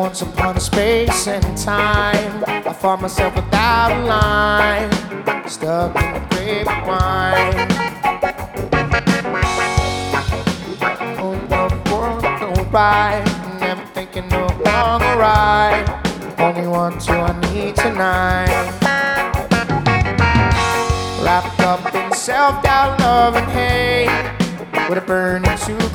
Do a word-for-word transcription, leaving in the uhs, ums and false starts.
once upon a space and time, I found myself without a line, stuck in the grapevine. Oh, the world go right, never thinking no longer right. Only one, two I need tonight. Wrapped up in self-doubt, love and hate, with a burning to